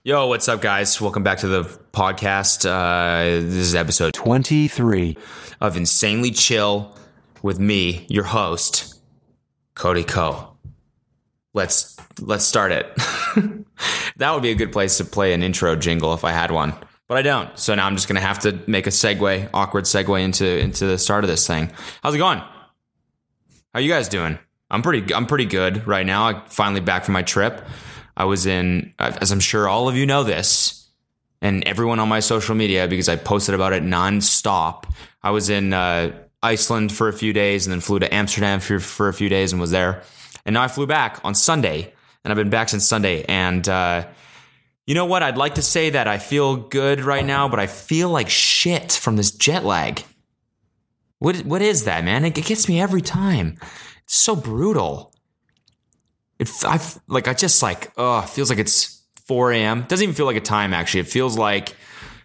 Yo, what's up, guys? Welcome back to the podcast. This is episode 23 of Insanely Chill with me, your host, Cody Ko. Let's start it. That would be a good place to play an intro jingle if I had one, but I don't. So now I'm just gonna have to make a awkward segue into the start of this thing. How's it going? How you guys doing? I'm pretty good right now. I'm finally back from my trip. I was in, as I'm sure all of you know this, and everyone on my social media, because I posted about it nonstop. I was in Iceland for a few days and then flew to Amsterdam for a few days and was there. And now I flew back on Sunday, and I've been back since Sunday. And you know what? I'd like to say that I feel good right now, but I feel like shit from this jet lag. What is that, man? It gets me every time. It's so brutal. It feels like it's 4 a.m. It doesn't even feel like a time, actually. It feels like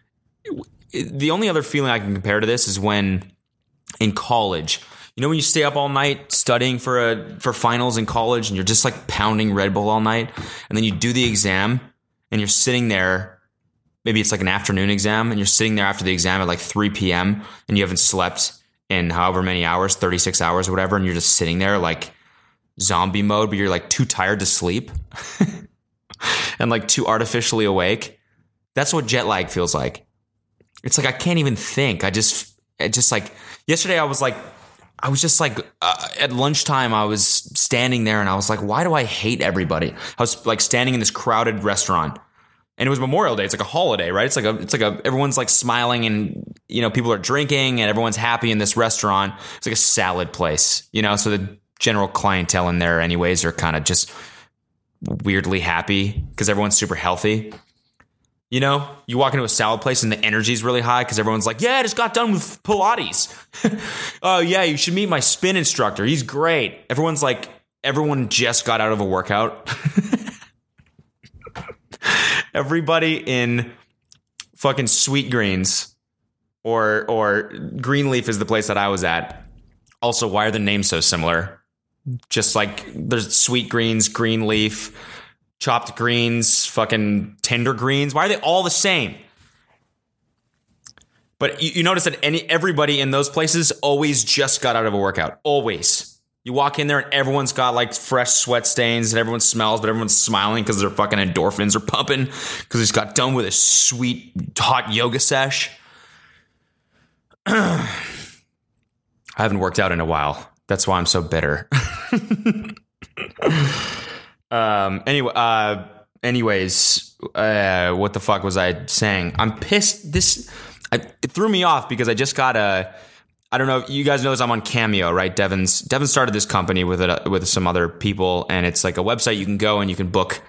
the only other feeling I can compare to this is when in college, you know, when you stay up all night studying for finals in college and you're just like pounding Red Bull all night, and then you do the exam and you're sitting there, maybe it's like an afternoon exam, and you're sitting there after the exam at like 3 p.m. and you haven't slept in however many hours, 36 hours or whatever, and you're just sitting there like zombie mode, but you're like too tired to sleep and like too artificially awake. That's what jet lag feels like. It's like I can't even think. It just like yesterday I was just like at lunchtime I was standing there and I was like, why do I hate everybody? I was like standing in this crowded restaurant, and it was Memorial Day. It's like a holiday, right? It's like everyone's like smiling, and you know, people are drinking and everyone's happy in this restaurant. It's like a salad place, you know, so the general clientele in there anyways are kind of just weirdly happy because everyone's super healthy. You know, you walk into a salad place and the energy is really high because everyone's like, yeah, I just got done with Pilates. Oh yeah, you should meet my spin instructor. He's great. Everyone just got out of a workout. Everybody in fucking Sweet Greens or Greenleaf is the place that I was at. Also, why are the names so similar? Just like there's Sweet Greens, Greenleaf, Chopped Greens, fucking Tender Greens. Why are they all the same? But you notice that everybody in those places always just got out of a workout. Always. You walk in there and everyone's got like fresh sweat stains and everyone smells, but everyone's smiling because their fucking endorphins are pumping because they just got done with a sweet, hot yoga sesh. I haven't worked out in a while. That's why I'm so bitter. Anyways, what the fuck was I saying? I'm pissed. It threw me off because I just got I don't know if you guys know this, I'm on Cameo, right? Devin started this company with some other people, and it's like a website you can go and you can book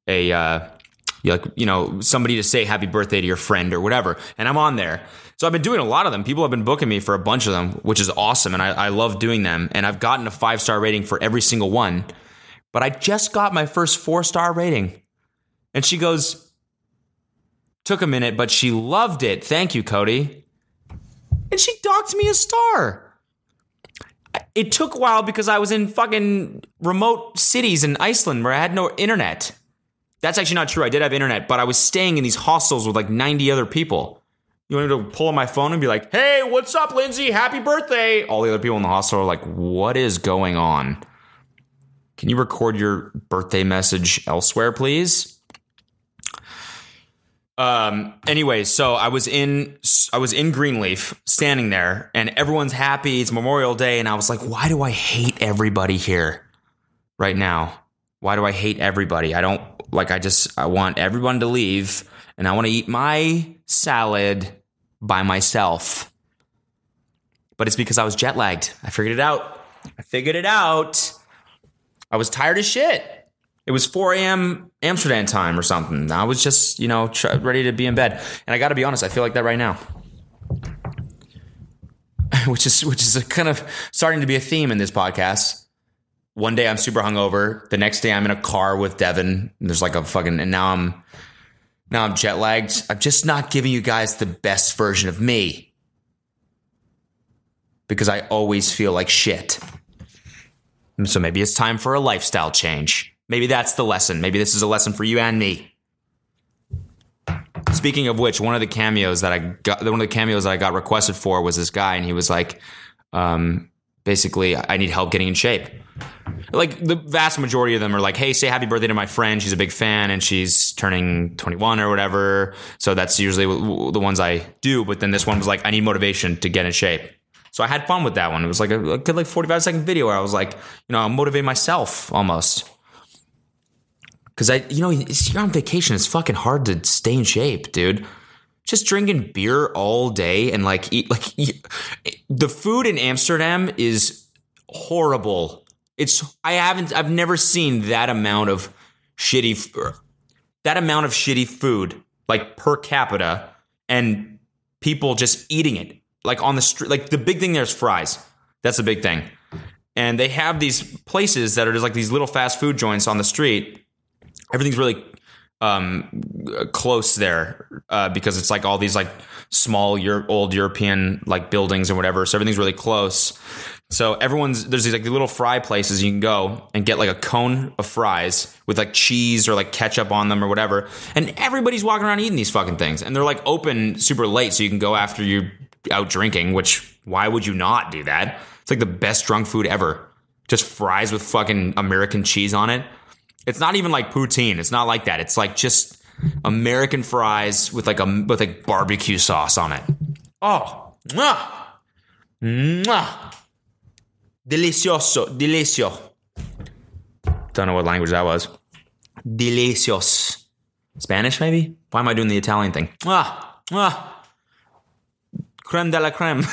somebody to say happy birthday to your friend or whatever. And I'm on there. So I've been doing a lot of them. People have been booking me for a bunch of them, which is awesome. And I love doing them. And I've gotten a 5-star rating for every single one. But I just got my first 4-star rating. And she goes, took a minute, but she loved it. Thank you, Cody. And she docked me a star. It took a while because I was in fucking remote cities in Iceland where I had no internet. That's actually not true. I did have internet, but I was staying in these hostels with like 90 other people. You want me to pull on my phone and be like, hey, what's up, Lindsay? Happy birthday. All the other people in the hostel are like, what is going on? Can you record your birthday message elsewhere, please? Anyway, so I was in Greenleaf standing there and everyone's happy. It's Memorial Day. And I was like, why do I hate everybody here right now? Why do I hate everybody? I want everyone to leave and I want to eat my salad by myself. But it's because I was jet lagged. I figured it out. I was tired as shit. It was 4 a.m. Amsterdam time or something. I was just, ready to be in bed. And I got to be honest, I feel like that right now. which is a kind of starting to be a theme in this podcast. One day I'm super hungover. The next day I'm in a car with Devin. And there's like a fucking, and now I'm jet lagged. I'm just not giving you guys the best version of me. Because I always feel like shit. So maybe it's time for a lifestyle change. Maybe that's the lesson. Maybe this is a lesson for you and me. Speaking of which, one of the cameos that I got requested for was this guy, and he was like, basically, I need help getting in shape. Like the vast majority of them are like, hey, say happy birthday to my friend. She's a big fan and she's turning 21 or whatever. So that's usually the ones I do. But then this one was like, I need motivation to get in shape. So I had fun with that one. It was like a good 45-second video where I was like, I'll motivate myself almost. Because you're on vacation. It's fucking hard to stay in shape, dude. Just drinking beer all day and the food in Amsterdam is horrible. I've never seen that amount of shitty food like per capita and people just eating it like on the street. Like the big thing there is fries. That's the big thing. And they have these places that are just like these little fast food joints on the street. Everything's really close there because it's like all these like small old European like buildings and whatever. So everything's really close. So there's these like little fry places you can go and get like a cone of fries with like cheese or like ketchup on them or whatever. And everybody's walking around eating these fucking things. And they're like open super late so you can go after you're out drinking, which why would you not do that? It's like the best drunk food ever. Just fries with fucking American cheese on it. It's not even like poutine. It's not like that. It's like just American fries with like barbecue sauce on it. Oh, mwah, mwah. Delicioso. Don't know what language that was. Delicios. Spanish, maybe? Why am I doing the Italian thing? Creme de la creme.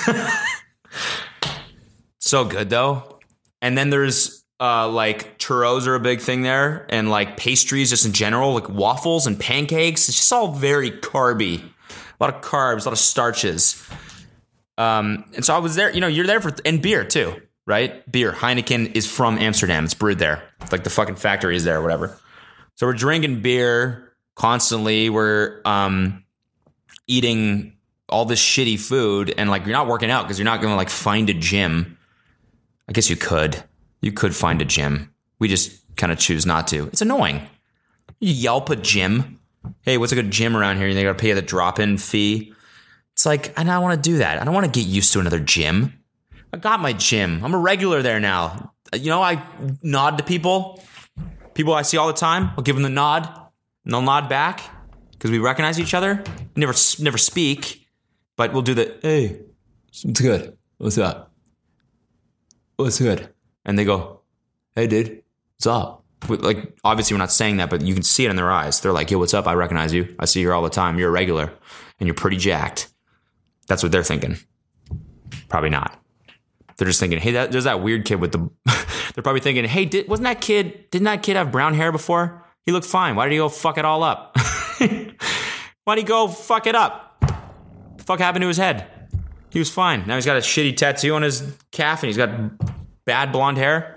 So good, though. And then there's like churros are a big thing there. And like pastries just in general, like waffles and pancakes. It's just all very carby. A lot of carbs, a lot of starches. And so I was there, you're there and beer too. Right? Beer. Heineken is from Amsterdam. It's brewed there. Like the fucking factory is there or whatever. So we're drinking beer constantly. We're eating all this shitty food. And like you're not working out because you're not going to like find a gym. I guess you could. You could find a gym. We just kind of choose not to. It's annoying. You Yelp a gym. Hey, what's a good gym around here? And they got to pay the drop-in fee. It's like, I don't want to do that. I don't want to get used to another gym. I got my gym. I'm a regular there now. I nod to people. People I see all the time. I'll give them the nod, and they'll nod back because we recognize each other. Never speak, but we'll do the, hey, it's good. What's up? What's good? And they go, hey, dude, what's up? Like, obviously we're not saying that, but you can see it in their eyes. They're like, yo, what's up? I recognize you. I see you all the time. You're a regular, and you're pretty jacked. That's what they're thinking. Probably not. They're just thinking, hey, there's that weird kid with the... They're probably thinking, hey, didn't that kid have brown hair before? He looked fine. Why did he go fuck it all up? Why did he go fuck it up? The fuck happened to his head? He was fine. Now he's got a shitty tattoo on his calf and he's got bad blonde hair.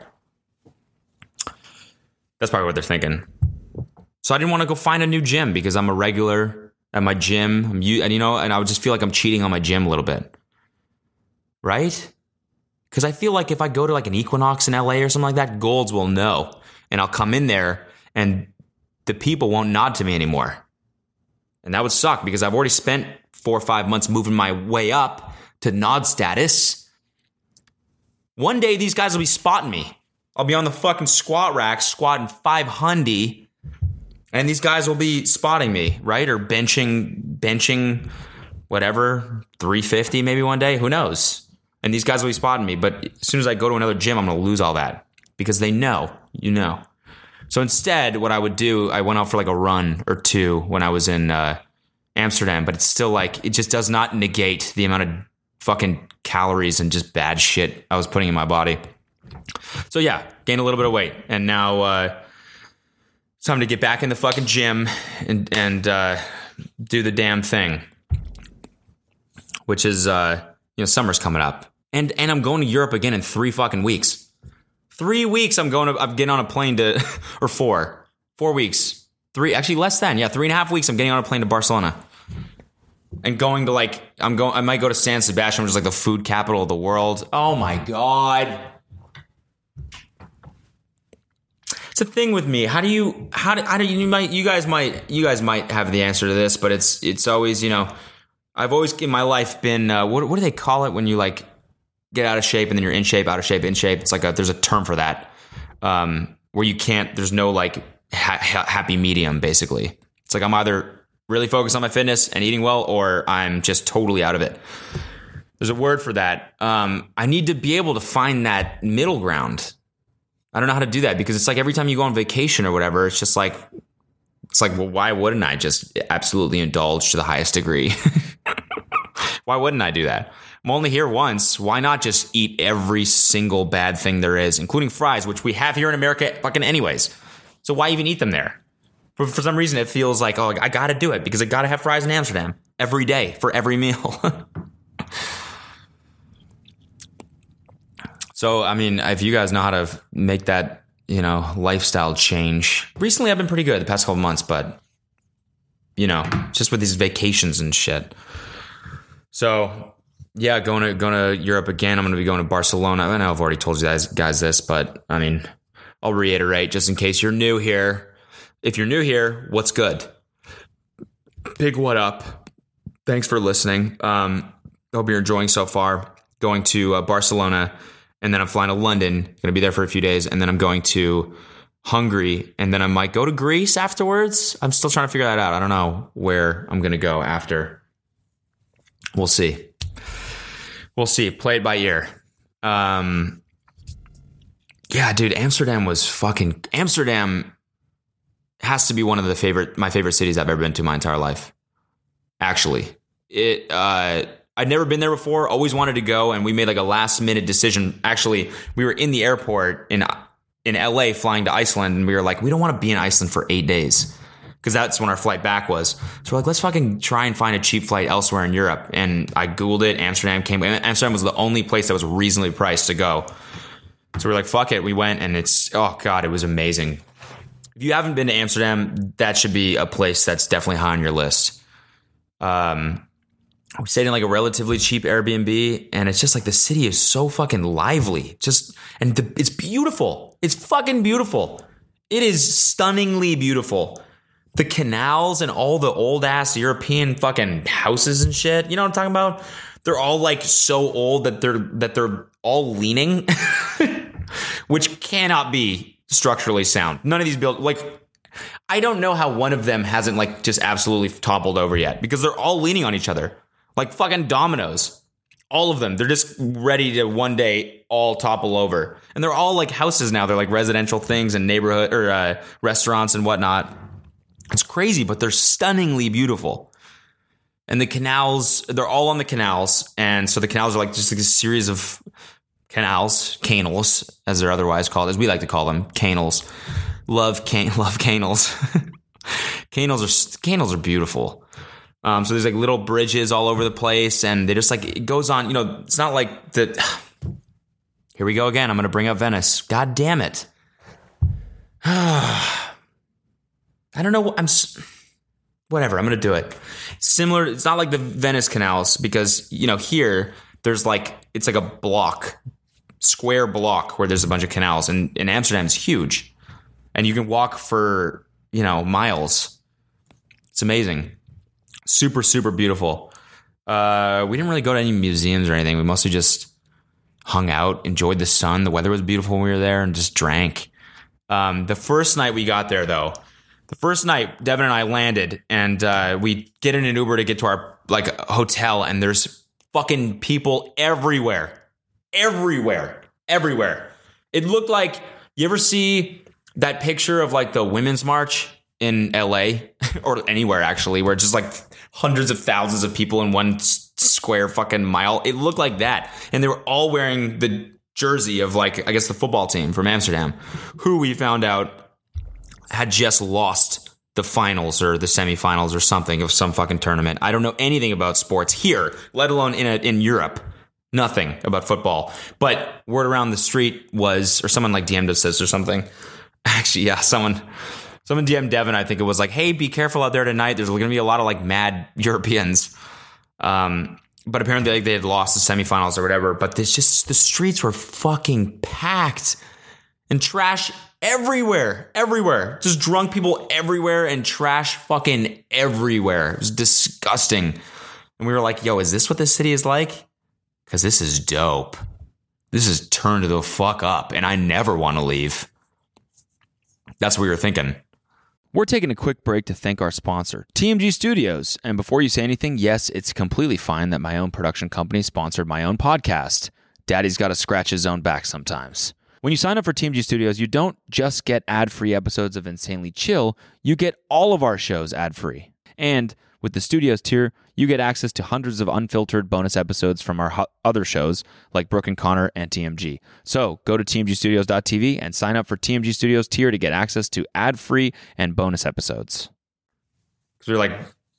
That's probably what they're thinking. So I didn't want to go find a new gym because I'm a regular at my gym. And I would just feel like I'm cheating on my gym a little bit. Right? Because I feel like if I go to like an Equinox in LA or something like that, Golds will know. And I'll come in there and the people won't nod to me anymore. And that would suck because I've already spent 4 or 5 months moving my way up to nod status. One day these guys will be spotting me. I'll be on the fucking squat rack squatting 500 and these guys will be spotting me, right? Or benching whatever, 350 maybe one day. Who knows? And these guys will be spotting me. But as soon as I go to another gym, I'm going to lose all that. Because they know. So instead, what I would do, I went out for like a run or two when I was in Amsterdam. But it's still like, it just does not negate the amount of fucking calories and just bad shit I was putting in my body. So yeah, gained a little bit of weight. And now it's time to get back in the fucking gym and do the damn thing. Which is... summer's coming up. And I'm going to Europe again in 3 fucking weeks. 3 weeks I'm getting on a plane to, or 4 weeks. 3, actually less than, 3.5 weeks I'm getting on a plane to Barcelona. And going to I might go to San Sebastian, which is like the food capital of the world. Oh my God. it's a thing with me. How do you you guys might have the answer to this, but it's always, I've always in my life been, what do they call it when you like get out of shape and then you're in shape, out of shape, in shape? It's like there's a term for that, where you can't, there's no like happy medium, basically. It's like I'm either really focused on my fitness and eating well, or I'm just totally out of it. There's a word for that. I need to be able to find that middle ground. I don't know how to do that, because it's like every time you go on vacation or whatever, it's like, well, why wouldn't I just absolutely indulge to the highest degree? Why wouldn't I do that? I'm only here once. Why not just eat every single bad thing there is, including fries, which we have here in America fucking anyways. So why even eat them there? For some reason, it feels like, oh, I got to do it because I got to have fries in Amsterdam every day for every meal. So, I mean, if you guys know how to make that, lifestyle change. Recently, I've been pretty good the past couple months, but, just with these vacations and shit. So, yeah, going to Europe again. I'm going to be going to Barcelona. I know I've already told you guys this, but, I mean, I'll reiterate just in case you're new here. If you're new here, what's good? Big what up. Thanks for listening. Hope you're enjoying so far. Going to Barcelona. And then I'm flying to London, going to be there for a few days. And then I'm going to Hungary. And then I might go to Greece afterwards. I'm still trying to figure that out. I don't know where I'm going to go after. We'll see. Play it by ear. Yeah, dude, Amsterdam has to be one of my favorite cities I've ever been to my entire life. Actually, I'd never been there before, always wanted to go, and we made like a last minute decision. Actually, we were in the airport in LA flying to Iceland, and we were like, we don't want to be in Iceland for 8 days, because that's when our flight back was. So we're like, let's fucking try and find a cheap flight elsewhere in Europe. And I Googled it. Amsterdam was the only place that was reasonably priced to go. So we're like, fuck it. We went, and oh God, it was amazing. If you haven't been to Amsterdam, that should be a place that's definitely high on your list. We stayed in like a relatively cheap Airbnb, and it's just like the city is so fucking lively. It's beautiful. It's fucking beautiful. It is stunningly beautiful. The canals and all the old ass European fucking houses and shit. You know what I'm talking about? They're all like so old that they're all leaning, which cannot be structurally sound. None of these I don't know how one of them hasn't like just absolutely toppled over yet, because they're all leaning on each other. Like fucking dominoes. All of them. They're just ready to one day all topple over. And they're all like houses now. They're like residential things and neighborhood or restaurants and whatnot. It's crazy, but they're stunningly beautiful. And the canals, they're all on the canals. And so the canals are like just like a series of canals, as they're otherwise called, as we like to call them, canals. Love canals. Canals are beautiful. So there's like little bridges all over the place, and they just like, it goes on, it's not like here we go again. I'm going to bring up Venice. God damn it. I don't know. Whatever. I'm going to do it. Similar. It's not like the Venice canals, because, here there's like, it's like a square block where there's a bunch of canals, and Amsterdam is huge, and you can walk for, miles. It's amazing. Super, super beautiful. We didn't really go to any museums or anything. We mostly just hung out, enjoyed the sun. The weather was beautiful when we were there, and just drank. The first night we got there, though, Devin and I landed, and we get in an Uber to get to our hotel, and there's fucking people everywhere. It looked like, you ever see that picture of like the Women's March in LA or anywhere actually, where it's just like hundreds of thousands of people in one square fucking mile? It looked like that. And they were all wearing the jersey of like, I guess the football team from Amsterdam, who we found out had just lost the finals or the semifinals or something of some fucking tournament. I don't know anything about sports here, let alone in Europe. Nothing about football. But word around the street was, or someone like DM'd us this or something. Actually, yeah, someone DM'd Devin, I think it was like, hey, be careful out there tonight. There's going to be a lot of like mad Europeans. But apparently they had lost the semifinals or whatever. But there's just, the streets were fucking packed. And trash Everywhere. Just drunk people everywhere and trash fucking everywhere. It was disgusting. And we were like, yo, is this what this city is like? Because this is dope. This is turned the fuck up, and I never want to leave. That's what we were thinking. We're taking a quick break to thank our sponsor, TMG Studios. And before you say anything, yes, it's completely fine that my own production company sponsored my own podcast. Daddy's got to scratch his own back sometimes. When you sign up for TMG Studios, you don't just get ad-free episodes of Insanely Chill, you get all of our shows ad-free. And with the Studios tier, you get access to hundreds of unfiltered bonus episodes from our other shows like Brooke and Connor and TMG. So go to tmgstudios.tv and sign up for TMG Studios tier to get access to ad-free and bonus episodes. So we're like,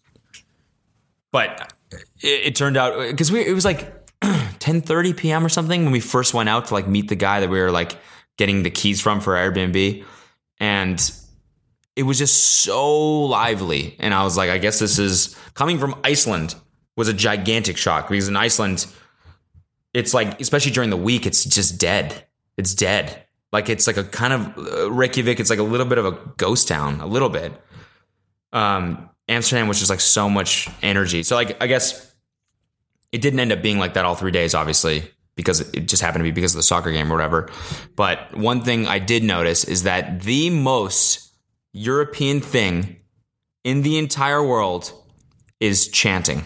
but it turned out, because it was like 10:30 p.m. or something when we first went out to like meet the guy that we were like getting the keys from for Airbnb, and it was just so lively. And I was like, I guess this is coming from Iceland was a gigantic shock, because in Iceland, it's like, especially during the week, it's just dead. It's dead. Like it's like a kind of Reykjavik. It's like a little bit of a ghost town, a little bit. Amsterdam was just like so much energy. So like, I guess it didn't end up being like that all 3 days, obviously, because it just happened to be because of the soccer game or whatever. But one thing I did notice is that the most European thing in the entire world is chanting.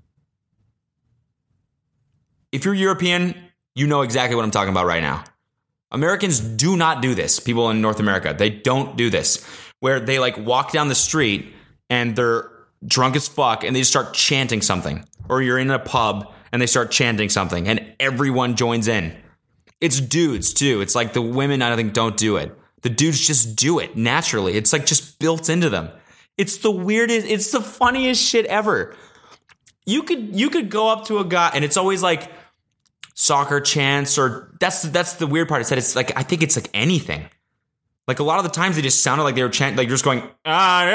If you're European, you know exactly what I'm talking about right now. Americans do not do this. People in North America, they don't do this, where they like walk down the street and they're drunk as fuck and they just start chanting something. Or you're in a pub and they start chanting something and everyone joins in. It's dudes too. It's like the women, I think, don't do it. The dudes just do it naturally. It's like just built into them. It's the weirdest, it's the funniest shit ever. You could go up to a guy and it's always like soccer chants, or that's the weird part. Is that it's like, I think it's like anything. Like a lot of the times they just sounded like they were chanting, like just going, like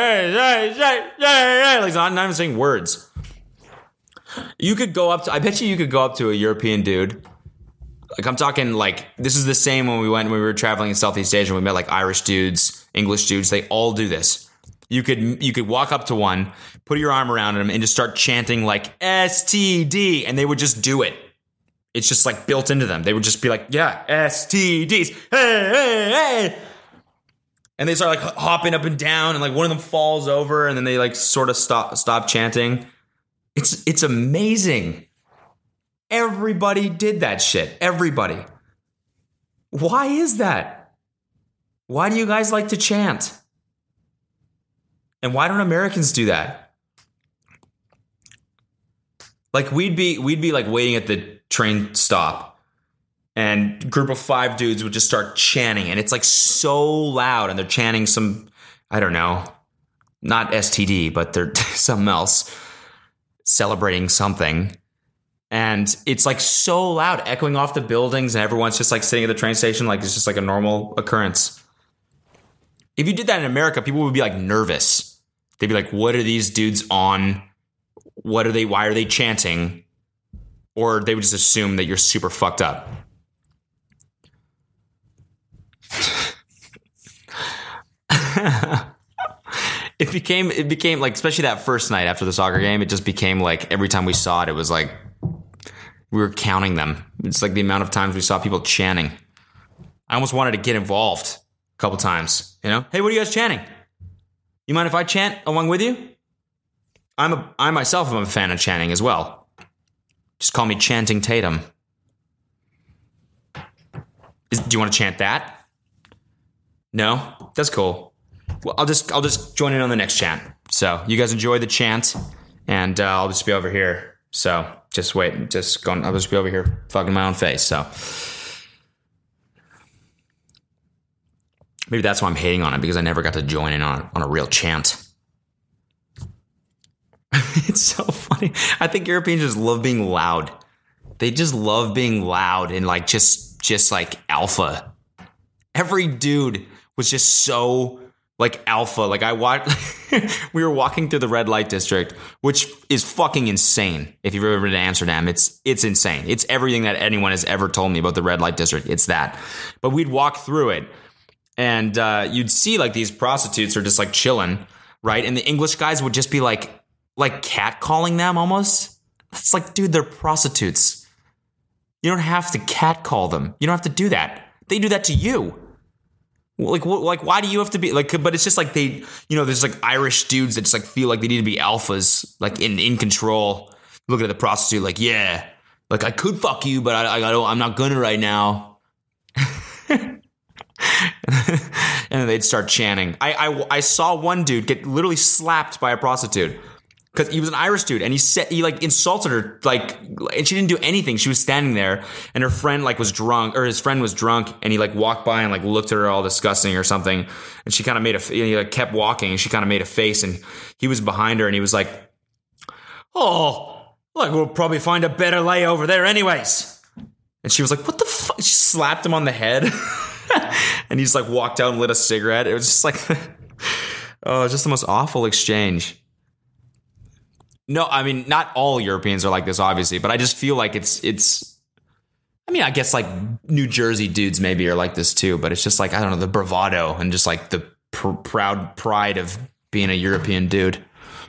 not even saying words. You could go up to, I bet you could go up to a European dude. Like I'm talking like, this is the same when we were traveling in Southeast Asia. We met like Irish dudes, English dudes. They all do this. You could walk up to one, put your arm around them and just start chanting like STD, and they would just do it. It's just like built into them. They would just be like, yeah, STDs. Hey. And they start like hopping up and down, and like one of them falls over and then they like sort of stop chanting. It's amazing. Everybody did that shit. Everybody. Why is that? Why do you guys like to chant? And why don't Americans do that? Like we'd be like waiting at the train stop, and a group of 5 dudes would just start chanting, and it's like so loud, and they're chanting some, I don't know, not STD, but they're something else, celebrating something. And it's like so loud, echoing off the buildings, and everyone's just like sitting at the train station like it's just like a normal occurrence. If you did that in America, people would be like nervous. They'd be like, what are these dudes on? Why are they chanting? Or they would just assume that you're super fucked up. It became like, especially that first night after the soccer game, it just became like every time we saw it, it was like we were counting them. It's like the amount of times we saw people chanting. I almost wanted to get involved a couple times, you know? Hey, what are you guys chanting? You mind if I chant along with you? I myself am a fan of chanting as well. Just call me Chanting Tatum. Do you want to chant that? No? That's cool. Well, I'll just join in on the next chant. So you guys enjoy the chant, and I'll just be over here. So just wait, I'll just be over here fucking my own face. So maybe that's why I'm hating on it, because I never got to join in on a real chant. It's so funny. I think Europeans just love being loud. They just love being loud and like just like alpha. Every dude was just so like alpha. Like I watched, we were walking through the red light district, which is fucking insane. If you've ever been to Amsterdam, it's insane. It's everything that anyone has ever told me about the red light district. It's that. But we'd walk through it, And you'd see like these prostitutes are just like chilling, right? And the English guys would just be like catcalling them almost. It's like, dude, they're prostitutes. You don't have to catcall them. You don't have to do that. They do that to you. Like, why do you have to be like? But it's just like they, there's like Irish dudes that just like feel like they need to be alphas, like in control. Looking at the prostitute, like, yeah, like I could fuck you, but I'm not gonna right now. And they'd start chanting. I saw one dude get literally slapped by a prostitute because he was an Irish dude, and he like insulted her, like, and she didn't do anything. She was standing there, and her friend like was drunk, or his friend was drunk, and he like walked by and like looked at her all disgusting or something, and she kind of he like kept walking, and she kind of made a face, and he was behind her, and he was like, oh, like we'll probably find a better lay over there anyways. And she was like, what the fuck? She slapped him on the head. And he's like walked out and lit a cigarette. It was just like, oh, just the most awful exchange. No, I mean, not all Europeans are like this, obviously, but I just feel like it's. I mean, I guess like New Jersey dudes maybe are like this too, but it's just like, I don't know, the bravado and just like the proud pride of being a European dude.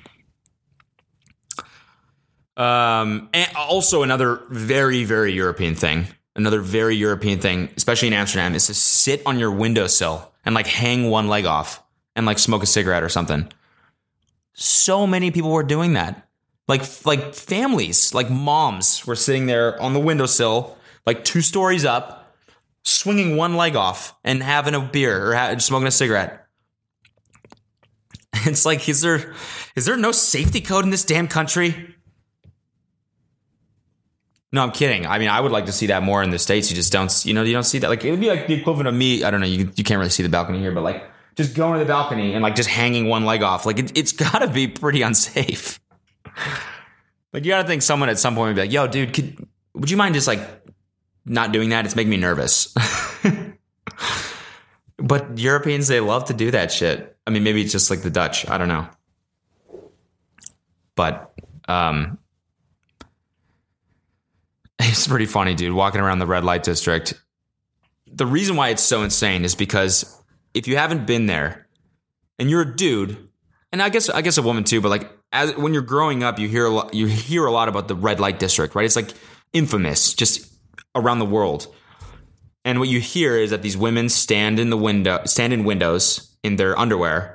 And also another very, very European thing. Another very European thing, especially in Amsterdam, is to sit on your windowsill and like hang one leg off and like smoke a cigarette or something. So many people were doing that. Like families, like moms were sitting there on the windowsill, like 2 stories up, swinging one leg off and having a beer or smoking a cigarette. It's like, is there no safety code in this damn country? No, I'm kidding. I mean, I would like to see that more in the States. You just don't, you don't see that. Like, it would be like the equivalent of me. I don't know. You can't really see the balcony here, but like just going to the balcony and like just hanging one leg off. Like it's got to be pretty unsafe. Like you got to think someone at some point would be like, yo, dude, would you mind just like not doing that? It's making me nervous. But Europeans, they love to do that shit. I mean, maybe it's just like the Dutch. I don't know. But, it's pretty funny, dude, walking around the red light district. The reason why it's so insane is because if you haven't been there and you're a dude, and I guess a woman too, but like when you're growing up, you hear a lot about the red light district, right? It's like infamous just around the world. And what you hear is that these women stand in windows in their underwear,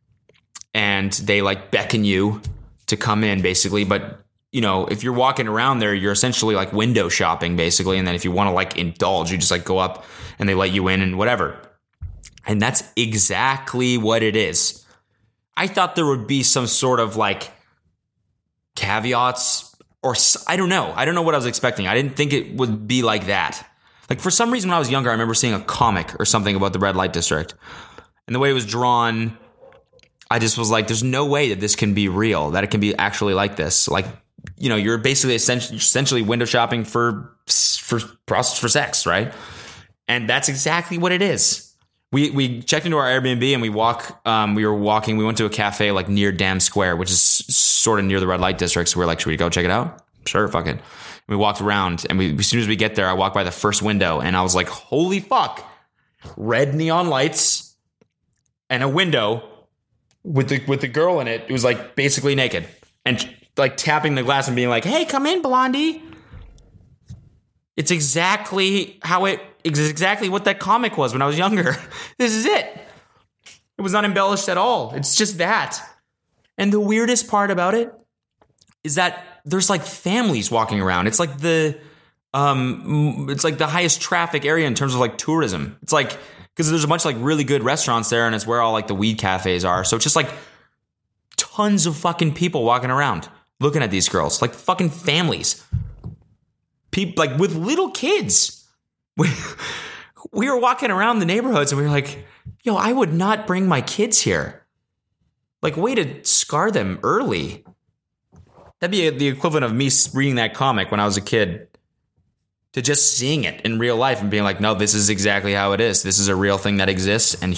and they like beckon you to come in, basically. But if you're walking around there, you're essentially like window shopping, basically. And then if you want to like indulge, you just like go up and they let you in and whatever. And that's exactly what it is. I thought there would be some sort of like caveats, or I don't know. I don't know what I was expecting. I didn't think it would be like that. Like for some reason when I was younger, I remember seeing a comic or something about the red light district. And the way it was drawn, I just was like, there's no way that this can be real, that it can be actually like this. Like, you're basically essentially window shopping for sex, right? And that's exactly what it is. We checked into our Airbnb and we went to a cafe like near Dam Square, which is sort of near the red light district. So we're like, should we go check it out? Sure, fuck it. We walked around, and as soon as we get there, I walked by the first window, and I was like, holy fuck. Red neon lights and a window with the girl in it. It was like basically naked and like tapping the glass and being like, hey, come in, Blondie. It's exactly what that comic was when I was younger. This is it. It was not embellished at all. It's just that. And the weirdest part about it is that there's like families walking around. It's like the highest traffic area in terms of like tourism. It's like, because there's a bunch of like really good restaurants there, and it's where all like the weed cafes are. So it's just like tons of fucking people walking around looking at these girls, like fucking families. People like with little kids. We were walking around the neighborhoods and we were like, yo, I would not bring my kids here. Like, way to scar them early. That'd be the equivalent of me reading that comic when I was a kid to just seeing it in real life and being like, no, this is exactly how it is. This is a real thing that exists, and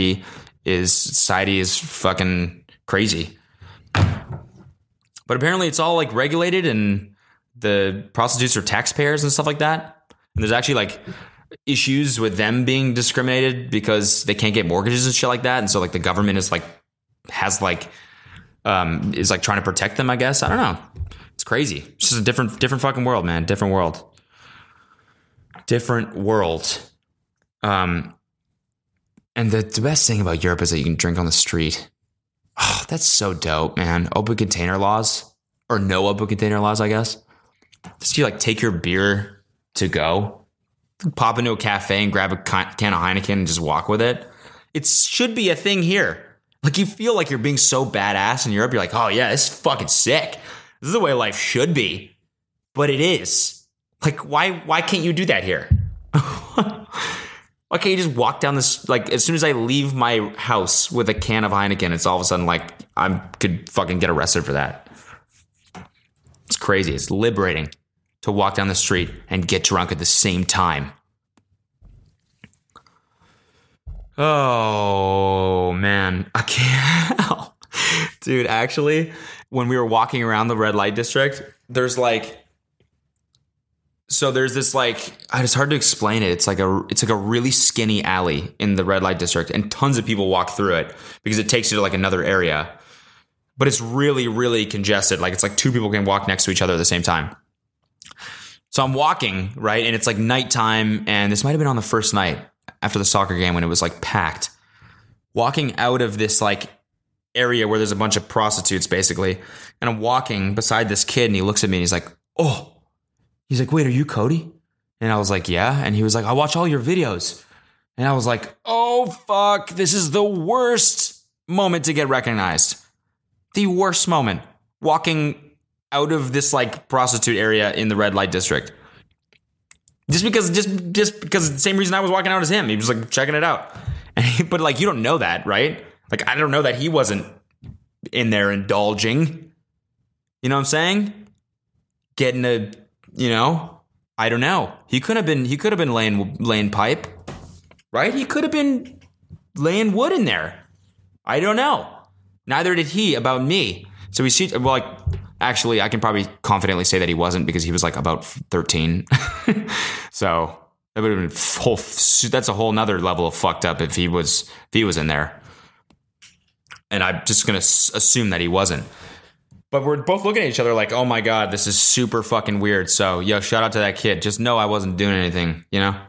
society is fucking crazy. But apparently it's all like regulated, and the prostitutes are taxpayers and stuff like that. And there's actually like issues with them being discriminated because they can't get mortgages and shit like that. And so like the government is like, is like trying to protect them, I guess. I don't know. It's crazy. It's just a different fucking world, man. Different world. And the best thing about Europe is that you can drink on the street. Oh, that's so dope, man. Open container laws, or no open container laws, I guess. Just you like take your beer to go, pop into a cafe and grab a can of Heineken and just walk with it. It should be a thing here. Like you feel like you're being so badass in Europe. You're like, oh yeah, this is fucking sick. This is the way life should be. But it is. Like, why can't you do that here? Why can't you just walk down this, like, as soon as I leave my house with a can of Heineken, it's all of a sudden like I could fucking get arrested for that. It's crazy. It's liberating to walk down the street and get drunk at the same time. Oh, man. I can't. Dude, actually, when we were walking around the red light district, there's this like, it's hard to explain it. It's like a really skinny alley in the red light district, and tons of people walk through it because it takes you to like another area. But it's really, really congested. Like it's like two people can walk next to each other at the same time. So I'm walking, right? And it's like nighttime, and this might have been on the first night after the soccer game when it was like packed. Walking out of this like area where there's a bunch of prostitutes basically, and I'm walking beside this kid, and he looks at me and he's like, oh. He's like, wait, are you Cody? And I was like, yeah. And he was like, I watch all your videos. And I was like, oh, fuck. This is the worst moment to get recognized. The worst moment. Walking out of this like prostitute area in the red light district. Just because the same reason I was walking out as him. He was like checking it out. But like, you don't know that, right? Like, I don't know that he wasn't in there indulging. You know what I'm saying? Getting a... You know, I don't know. He could have been laying pipe, right? He could have been laying wood in there. I don't know. Neither did he about me. So actually, I can probably confidently say that he wasn't because he was like about 13. So that would have been that's a whole nother level of fucked up if he was in there. And I'm just gonna assume that he wasn't. But we're both looking at each other like, oh my God, this is super fucking weird. So, yo, shout out to that kid. Just know I wasn't doing anything, you know?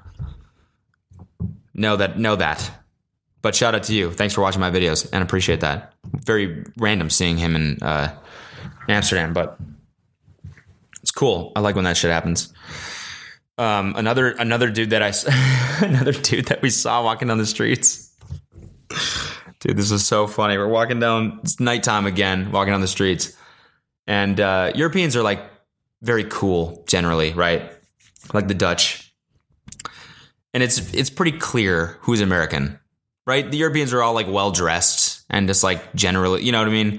Know that. But shout out to you. Thanks for watching my videos and appreciate that. Very random seeing him in Amsterdam, but it's cool. I like when that shit happens. Another dude that we saw walking down the streets. Dude, this is so funny. We're walking down, it's nighttime again, walking down the streets. And Europeans are like very cool generally, right? Like the Dutch. And it's pretty clear who's American, right? The Europeans are all like well dressed and just like generally, you know what I mean?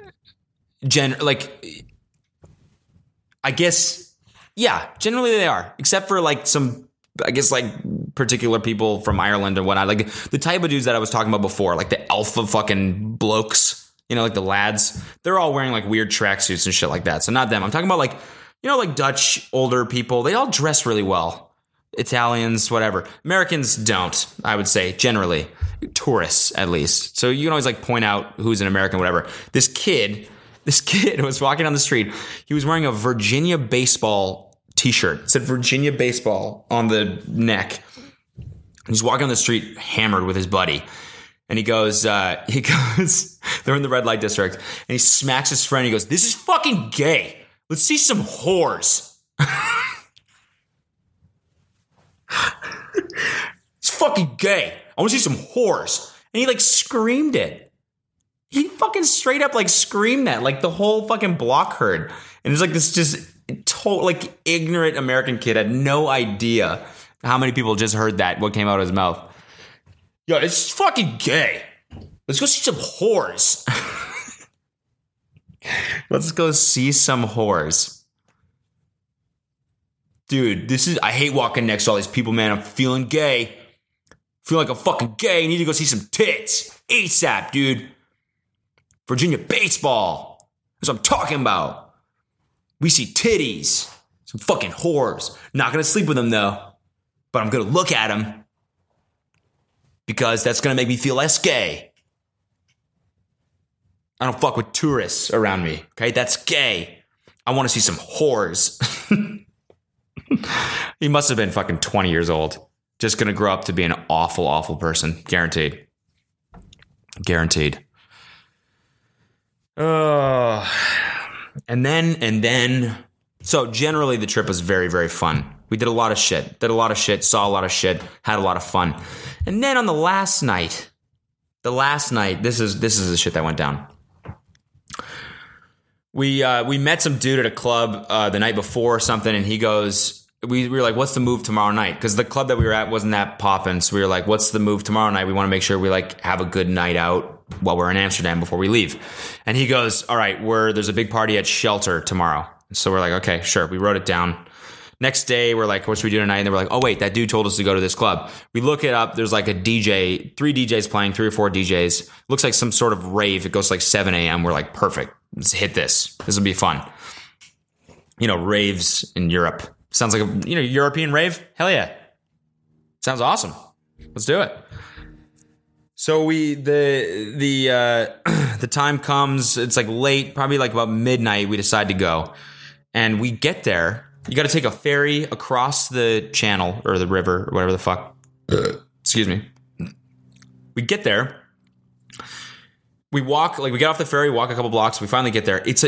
I guess, yeah, generally they are, except for like some, I guess like particular people from Ireland and whatnot. Like the type of dudes that I was talking about before, like the alpha fucking blokes. You know, like the lads, they're all wearing like weird tracksuits and shit like that. So not them. I'm talking about like, you know, like Dutch older people. They all dress really well. Italians, whatever. Americans don't, I would say, generally. Tourists, at least. So you can always like point out who's an American, whatever. This kid was walking down the street. He was wearing a Virginia baseball t-shirt. It said Virginia baseball on the neck. He's walking on the street hammered with his buddy. And he goes, they're in the red light district, and he smacks his friend. He goes, this is fucking gay. Let's see some whores. It's fucking gay. I want to see some whores. And he like screamed it. He fucking straight up like screamed that. Like the whole fucking block heard. And it was like this just total like ignorant American kid had no idea how many people just heard that, what came out of his mouth. Yo, it's fucking gay. Let's go see some whores. Let's go see some whores. Dude, I hate walking next to all these people, man. I'm feeling gay. Feel like I'm fucking gay. Need to go see some tits. ASAP, dude. Virginia baseball. That's what I'm talking about. We see titties. Some fucking whores. Not gonna sleep with them, though. but I'm going to look at them because that's going to make me feel less gay. I don't fuck with tourists around me. Okay, that's gay. I want to see some whores. He must have been fucking 20 years old. Just going to grow up to be an awful, awful person. Guaranteed. Guaranteed. And then, so generally the trip was very, very fun. We did a lot of shit, saw a lot of shit, had a lot of fun. And then on the last night, this is the shit that went down. We met some dude at a club the night before or something, and he goes, we were like, what's the move tomorrow night? Because the club that we were at wasn't that poppin', so we were like, what's the move tomorrow night? We want to make sure we like have a good night out while we're in Amsterdam before we leave. And he goes, all right, there's a big party at Shelter tomorrow. So we're like, okay, sure. We wrote it down. Next day, we're like, what should we do tonight? And they were like, oh, wait, that dude told us to go to this club. We look it up. There's like a DJ, 3 DJs playing, 3 or 4 DJs. Looks like some sort of rave. It goes like 7 a.m. We're like, perfect. Let's hit this. This will be fun. You know, raves in Europe. Sounds like a European rave. Hell yeah. Sounds awesome. Let's do it. So the time comes. It's like late, probably like about midnight. We decide to go, and we get there. You got to take a ferry across the channel or the river or whatever the fuck. Excuse me. We get there. We walk, like we get off the ferry, walk a couple blocks. We finally get there. It's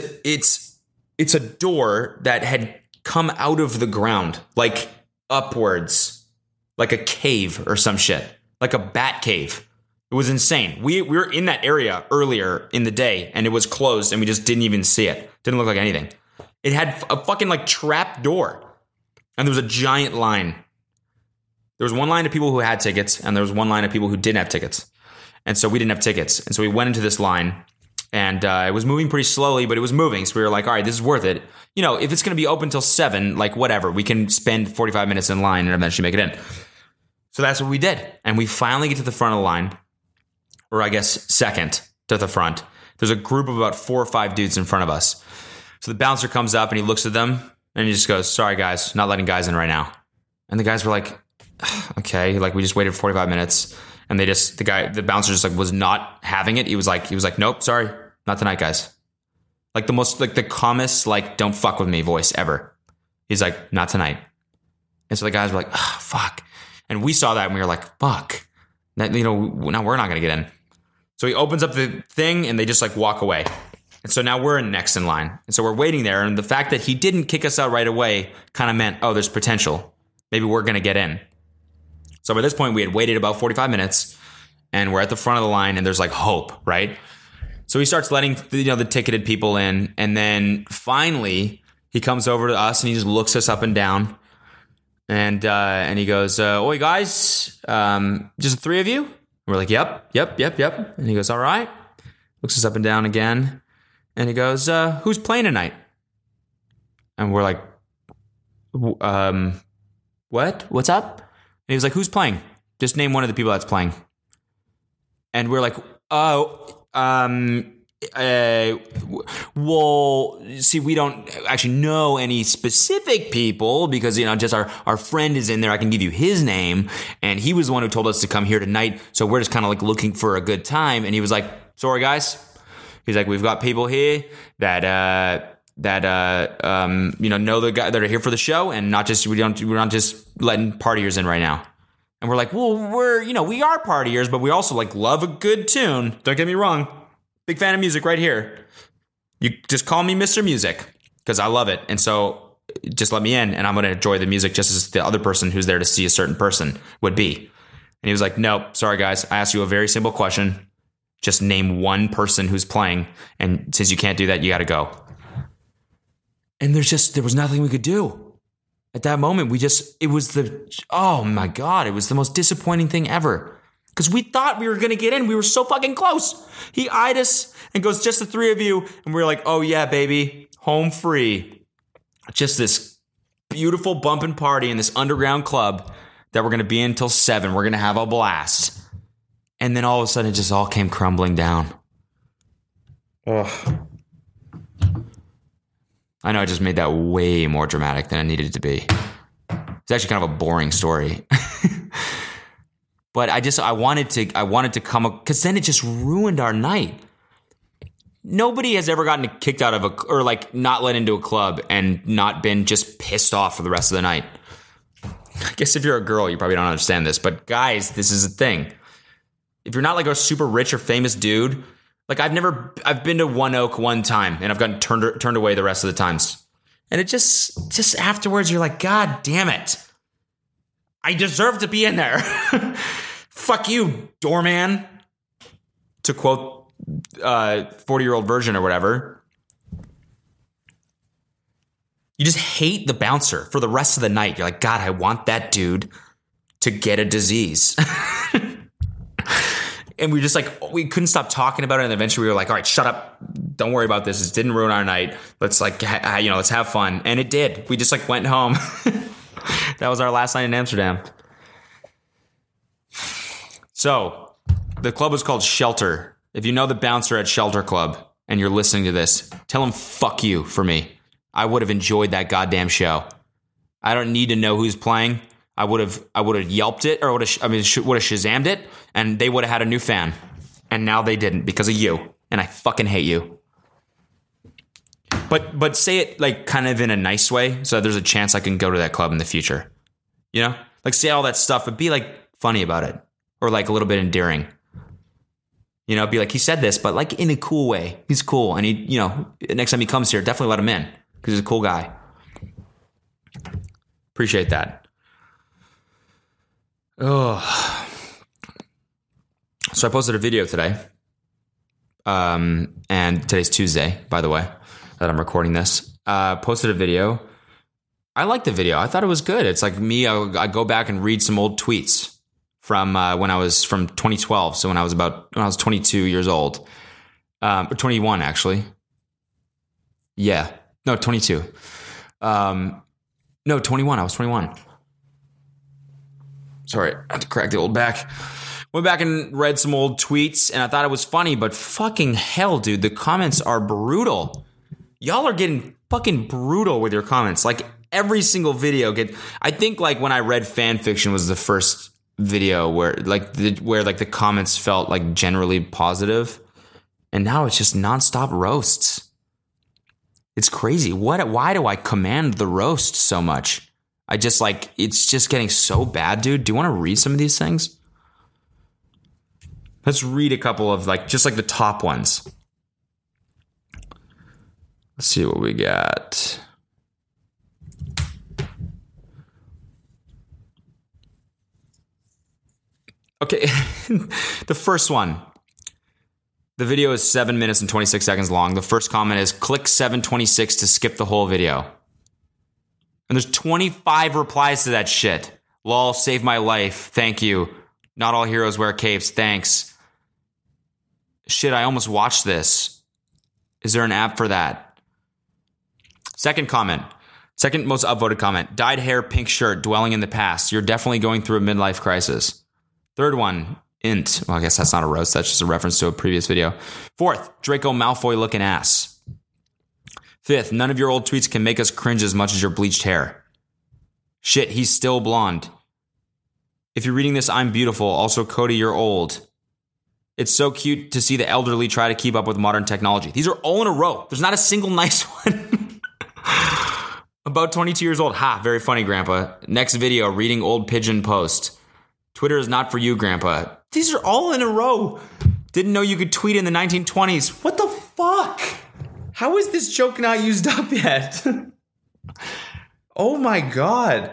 a door that had come out of the ground, like upwards, like a cave or some shit, like a bat cave. It was insane. We were in that area earlier in the day and it was closed and we just didn't even see it. Didn't look like anything. It had a fucking like trap door and there was a giant line. There was one line of people who had tickets and there was one line of people who didn't have tickets. And so we didn't have tickets. And so we went into this line and it was moving pretty slowly, but it was moving. So we were like, all right, this is worth it. You know, if it's going to be open till 7, like whatever, we can spend 45 minutes in line and eventually make it in. So that's what we did. And we finally get to the front of the line, or I guess second to the front. There's a group of about 4 or 5 dudes in front of us. So the bouncer comes up and he looks at them and he just goes, sorry guys, not letting guys in right now. And the guys were like, okay, like we just waited for 45 minutes. And the bouncer just like was not having it. He was like, nope, sorry, not tonight, guys. Like the calmest, like, don't fuck with me voice ever. He's like, not tonight. And so the guys were like, oh, fuck. And we saw that and we were like, fuck. Now we're not going to get in. So he opens up the thing and they just like walk away. And so now we're next in line. And so we're waiting there. And the fact that he didn't kick us out right away kind of meant, oh, there's potential. Maybe we're going to get in. So by this point, we had waited about 45 minutes and we're at the front of the line and there's like hope, right? So he starts letting the ticketed people in. And then finally he comes over to us and he just looks us up and down. And he goes, oi guys, just the 3 of you? And we're like, yep. And he goes, all right. Looks us up and down again. And he goes, who's playing tonight? And we're like, what? What's up? And he was like, who's playing? Just name one of the people that's playing. And we're like, well, see, we don't actually know any specific people because, just our friend is in there. I can give you his name. And he was the one who told us to come here tonight. So we're just kind of like looking for a good time. And he was like, sorry, guys. He's like, we've got people here that know the guy that are here for the show and we're not just letting partiers in right now. And we're like, well, we are partiers, but we also like love a good tune. Don't get me wrong. Big fan of music right here. You just call me Mr. Music because I love it. And so just let me in and I'm going to enjoy the music just as the other person who's there to see a certain person would be. And he was like, nope, sorry guys. I asked you a very simple question. Just name one person who's playing. And since you can't do that, you got to go. And there was nothing we could do. At that moment, oh my God, it was the most disappointing thing ever. Because we thought we were going to get in. We were so fucking close. He eyed us and goes, just the 3 of you. And we were like, oh yeah, baby, home free. Just this beautiful bumping party in this underground club that we're going to be in till 7. We're going to have a blast. And then all of a sudden, it just all came crumbling down. Ugh. I know I just made that way more dramatic than it needed to be. It's actually kind of a boring story. But I wanted to come, because then it just ruined our night. Nobody has ever gotten kicked out of or like not let into a club and not been just pissed off for the rest of the night. I guess if you're a girl, you probably don't understand this, but guys, this is a thing. If you're not like a super rich or famous dude, like I've been to One Oak one time and I've gotten turned away the rest of the times. And it just afterwards, you're like, God damn it. I deserve to be in there. Fuck you, doorman. To quote 40-year-old version or whatever. You just hate the bouncer for the rest of the night. You're like, God, I want that dude to get a disease. And we just like, we couldn't stop talking about it. And eventually we were like, all right, shut up. Don't worry about this. It didn't ruin our night. Let's like, let's have fun. And it did. We just like went home. That was our last night in Amsterdam. So the club was called Shelter. If you know the bouncer at Shelter Club and you're listening to this, tell him fuck you for me. I would have enjoyed that goddamn show. I don't need to know who's playing. I would have yelped it, or would have Shazammed it, and they would have had a new fan. And now they didn't because of you. And I fucking hate you. But say it like kind of in a nice way, so there's a chance I can go to that club in the future. You know? Like say all that stuff, but be like funny about it. Or like a little bit endearing. You know, be like, he said this, but like in a cool way. He's cool. And he, you know, next time he comes here, definitely let him in. Because he's a cool guy. Appreciate that. Oh. So I posted a video today. And today's Tuesday, by the way, that I'm recording this. Posted a video. I liked the video. I thought it was good. It's like me, I go back and read some old tweets from when I was from 2012. So when I was 22 years old, 21 actually. Yeah, no, 22. No, 21. I was 21. Sorry, I had to crack the old back. Went back and read some old tweets, and I thought it was funny, but fucking hell, dude, the comments are brutal. Y'all are getting fucking brutal with your comments. Like every single video I think like when I read fan fiction was the first video where the comments felt like generally positive, and now it's just nonstop roasts. It's crazy. Why do I command the roast so much? I just like, it's just getting so bad, dude. Do you want to read some of these things? Let's read a couple of like, just like the top ones. Let's see what we got. Okay, the first one. The video is 7 minutes and 26 seconds long. The first comment is, click 726 to skip the whole video. And there's 25 replies to that shit. Lol, saved my life. Thank you. Not all heroes wear capes. Thanks. Shit, I almost watched this. Is there an app for that? Second comment. Second most upvoted comment. Dyed hair, pink shirt, dwelling in the past. You're definitely going through a midlife crisis. Third one. Int. Well, I guess that's not a roast. That's just a reference to a previous video. Fourth. Draco Malfoy looking ass. Fifth, none of your old tweets can make us cringe as much as your bleached hair. Shit, he's still blonde. If you're reading this, I'm beautiful. Also, Cody, you're old. It's so cute to see the elderly try to keep up with modern technology. These are all in a row. There's not a single nice one. About 22 years old. Ha, very funny, Grandpa. Next video, reading old pigeon post. Twitter is not for you, Grandpa. These are all in a row. Didn't know you could tweet in the 1920s. What the fuck? How is this joke not used up yet? Oh my God.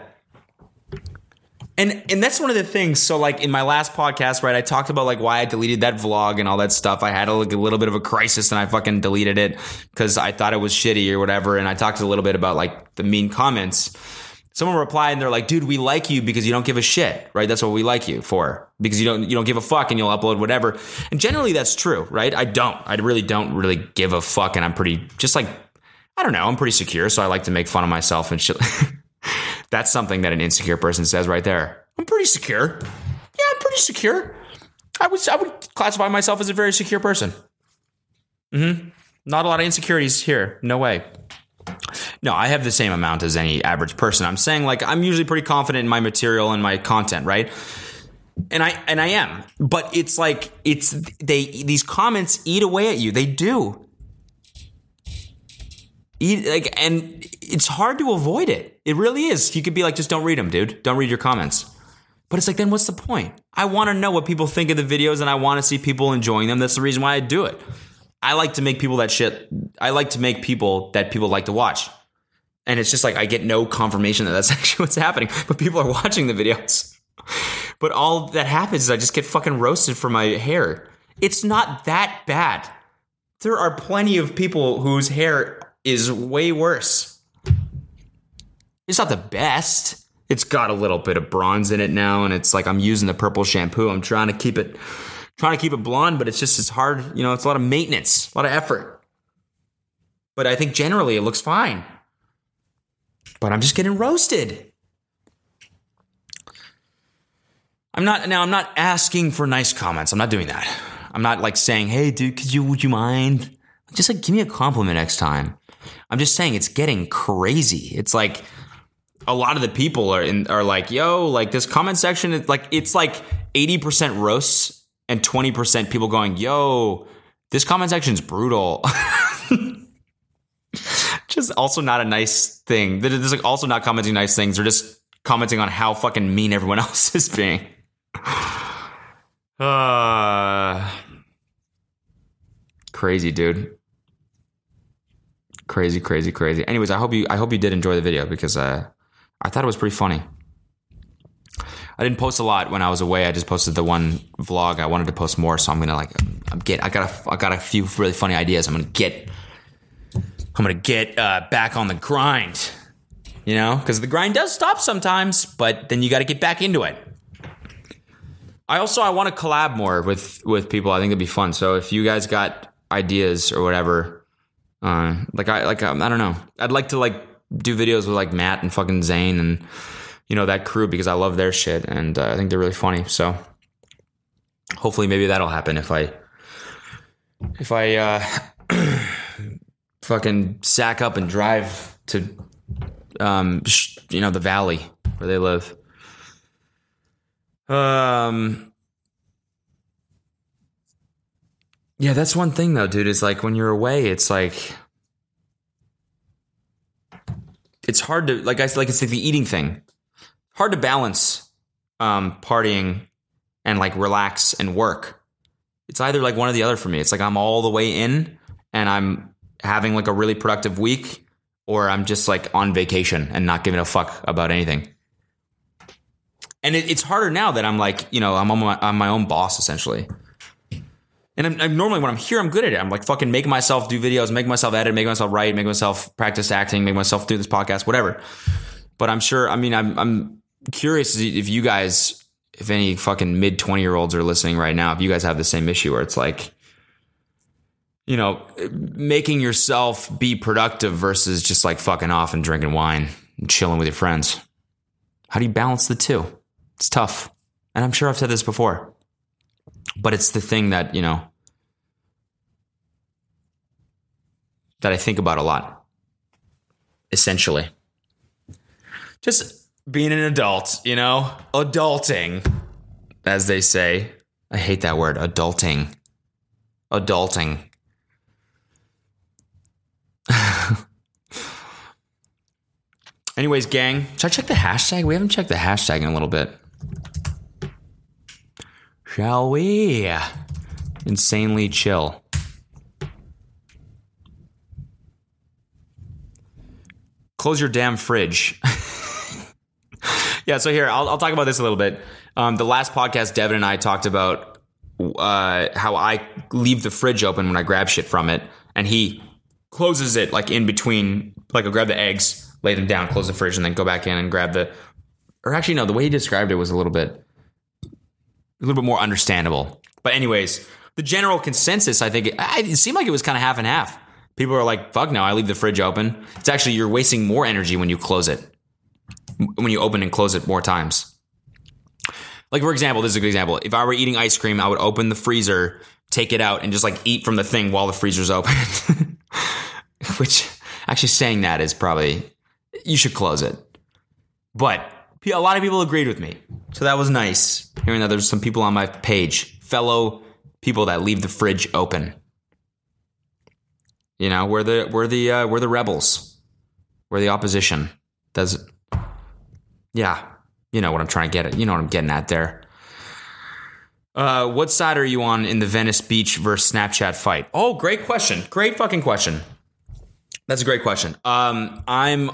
And that's one of the things. So like in my last podcast, right, I talked about like why I deleted that vlog and all that stuff. I had a little bit of a crisis and I fucking deleted it because I thought it was shitty or whatever. And I talked a little bit about like the mean comments. Someone replied and they're like, dude, we like you because you don't give a shit, right? That's what we like you for, because you don't give a fuck and you'll upload whatever. And generally that's true, right? I really don't really give a fuck. And I'm pretty just like, I don't know. I'm pretty secure. So I like to make fun of myself and shit. That's something that an insecure person says right there. I'm pretty secure. Yeah, I'm pretty secure. I would classify myself as a very secure person. Not a lot of insecurities here. No way. No, I have the same amount as any average person. I'm saying like I'm usually pretty confident in my material and my content, right? And I am. But it's like these comments eat away at you. They do. And it's hard to avoid it. It really is. You could be like, just don't read them, dude. Don't read your comments. But it's like, then what's the point? I want to know what people think of the videos, and I want to see people enjoying them. That's the reason why I do it. I like to make people I like to make people that people like to watch. And it's just like, I get no confirmation that that's actually what's happening. But people are watching the videos. But all that happens is I just get fucking roasted for my hair. It's not that bad. There are plenty of people whose hair is way worse. It's not the best. It's got a little bit of bronze in it now, and it's like I'm using the purple shampoo. I'm trying to keep it blonde, but it's hard. You know, it's a lot of maintenance, a lot of effort. But I think generally it looks fine. But I'm just getting roasted. I'm not asking for nice comments. I'm not doing that. I'm not like saying, hey, dude, would you mind? Just like, give me a compliment next time. I'm just saying it's getting crazy. It's like a lot of the people are like, yo, like this comment section is like, it's like 80% roasts and 20% people going, yo, this comment section is brutal. Just also not a nice thing. They're just like also not commenting nice things. They're just commenting on how fucking mean everyone else is being. Crazy, dude. Crazy. Anyways, I hope you did enjoy the video because I thought it was pretty funny. I didn't post a lot when I was away. I just posted the one vlog. I wanted to post more, so I'm gonna I got a few really funny ideas. I'm gonna get back on the grind. You know, because the grind does stop sometimes, but then you got to get back into it. I want to collab more with people. I think it'd be fun. So if you guys got ideas or whatever, I don't know. I'd like to like do videos with like Matt and fucking Zane and you know that crew because I love their shit and I think they're really funny. So hopefully maybe that'll happen if I fucking sack up and drive to the valley where they live. Yeah, that's one thing though, dude, is like when you're away, it's like, it's hard to, it's like the eating thing. Hard to balance, partying and like relax and work. It's either like one or the other for me. It's like I'm all the way in and I'm having like a really productive week, or I'm just like on vacation and not giving a fuck about anything. And it's harder now that I'm like, you know, I'm my own boss essentially. And I'm normally when I'm here, I'm good at it. I'm like fucking making myself do videos, making myself edit, making myself write, making myself practice acting, making myself do this podcast, whatever. But I'm sure, I'm curious if you guys, if any fucking mid 20-year-olds are listening right now, if you guys have the same issue where it's like, you know, making yourself be productive versus just like fucking off and drinking wine and chilling with your friends. How do you balance the two? It's tough. And I'm sure I've said this before, but it's the thing that, you know, that I think about a lot, essentially. Just being an adult, you know, adulting, as they say. I hate that word, adulting. Anyways, gang, should I check the hashtag? We haven't checked the hashtag in a little bit. Shall we? Insanely chill. Close your damn fridge. Yeah, so here, I'll talk about this a little bit. The last podcast, Devin and I talked about how I leave the fridge open when I grab shit from it, and he closes it like in between, like I'll grab the eggs, lay them down, close the fridge, and then go back in and grab the... Or actually, no, the way he described it was a little bit more understandable. But anyways, the general consensus, I think, it seemed like it was kind of half and half. People are like, fuck no, I leave the fridge open. It's actually, you're wasting more energy when you close it. When you open and close it more times. Like, for example, this is a good example. If I were eating ice cream, I would open the freezer, take it out, and just like eat from the thing while the freezer's open. Which Actually, saying that is probably, you should close it. But a lot of people agreed with me. So that was nice. Hearing that there's some people on my page, fellow people that leave the fridge open. You know, we're the rebels. We're the opposition. Yeah, you know what I'm trying to get at. You know what I'm getting at there. What side are you on in the Venice Beach versus Snapchat fight? Oh, great question. Great fucking question. That's a great question. I'm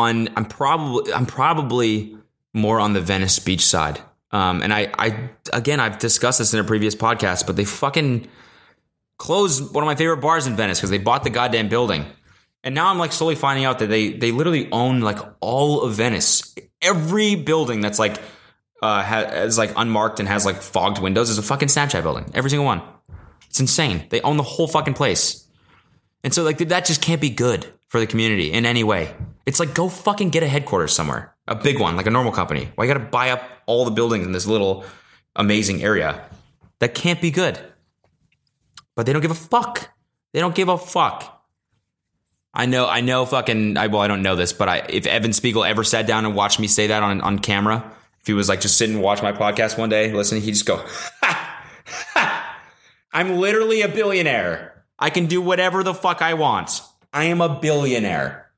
probably more on the Venice Beach side. And I've discussed this in a previous podcast, but they fucking closed one of my favorite bars in Venice because they bought the goddamn building. And now I'm like slowly finding out that they literally own like all of Venice. Every building that's like is like unmarked and has like fogged windows is a fucking Snapchat building. Every single one. It's insane. They own the whole fucking place. And so like that just can't be good for the community in any way. It's like, go fucking get a headquarters somewhere. A big one, like a normal company. Why you gotta buy up all the buildings in this little amazing area? That can't be good. But they don't give a fuck. They don't give a fuck. I know fucking, I don't know this, but if Evan Spiegel ever sat down and watched me say that on camera, if he was like just sitting and watch my podcast one day, listening, he'd just go, ha, ha, I'm literally a billionaire. I can do whatever the fuck I want. I am a billionaire.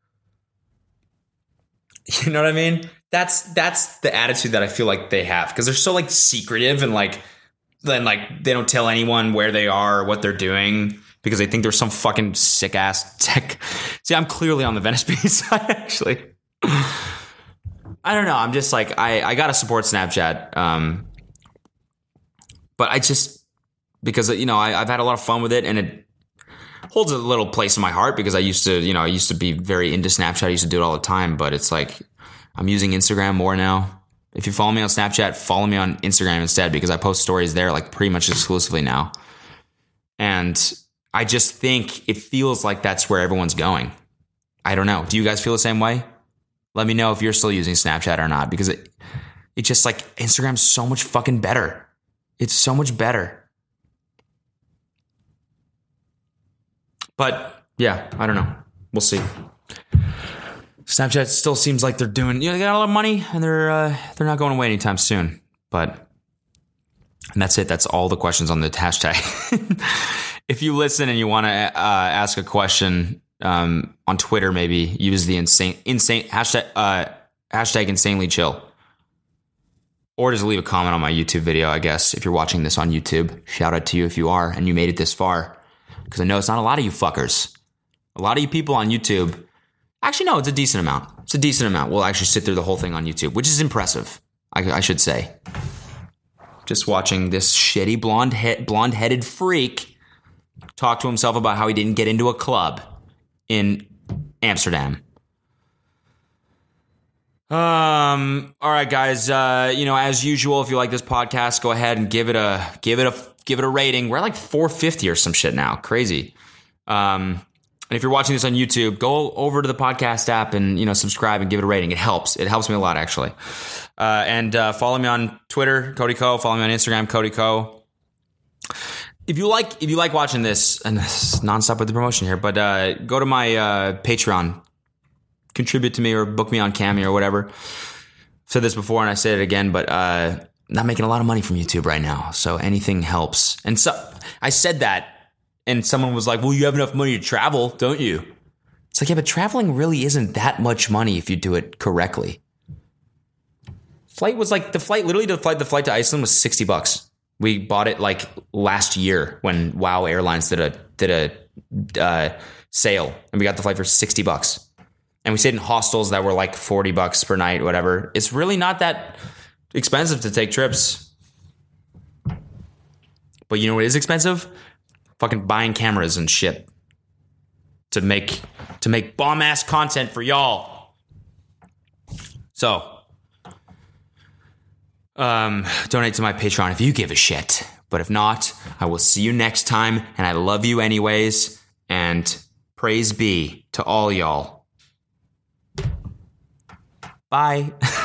You know what I mean? That's the attitude that I feel like they have because they're so like secretive and like then like they don't tell anyone where they are or what they're doing because they think they're some fucking sick ass tech. See, I'm clearly on the Venice Beach side actually. I don't know. I'm just like I gotta support Snapchat, but I just because you know I've had a lot of fun with it and it holds a little place in my heart because I used to be very into Snapchat. I used to do it all the time, but it's like I'm using Instagram more now. If you follow me on Snapchat, follow me on Instagram instead because I post stories there like pretty much exclusively now. And I just think it feels like that's where everyone's going. I don't know. Do you guys feel the same way? Let me know if you're still using Snapchat or not because it just like Instagram's so much fucking better. It's so much better. But yeah, I don't know. We'll see. Snapchat still seems like they're doing, they got a lot of money and they're not going away anytime soon. And that's it. That's all the questions on the hashtag. If you listen and you want to ask a question on Twitter, maybe use the insane hashtag insanely chill, or just leave a comment on my YouTube video. I guess if you're watching this on YouTube, shout out to you if you are and you made it this far. Because I know it's not a lot of you fuckers. A lot of you people on YouTube. Actually, no, it's a decent amount. It's a decent amount. We'll actually sit through the whole thing on YouTube, which is impressive, I should say. Just watching this shitty blonde-headed freak talk to himself about how he didn't get into a club in Amsterdam. All right, guys. As usual, if you like this podcast, go ahead and give it a rating. We're at like 450 or some shit now. Crazy. And if you're watching this on YouTube, go over to the podcast app and, subscribe and give it a rating. It helps. It helps me a lot, actually. And follow me on Twitter, Cody Co. Follow me on Instagram, Cody Co. If you like watching this, and this is nonstop with the promotion here, but go to my Patreon, contribute to me or book me on Cameo or whatever. I've said this before and I say it again, but not making a lot of money from YouTube right now, so anything helps. And so I said that, and someone was like, well, you have enough money to travel, don't you? It's like, yeah, but traveling really isn't that much money if you do it correctly. The flight to Iceland was $60. We bought it like last year when WoW Airlines did a sale, and we got the flight for $60. And we stayed in hostels that were like $40 per night, whatever. It's really not that expensive to take trips. But you know what is expensive? Fucking buying cameras and shit to make bomb ass content for y'all. So, donate to my Patreon if you give a shit. But if not, I will see you next time. And I love you anyways. And praise be to all y'all. Bye.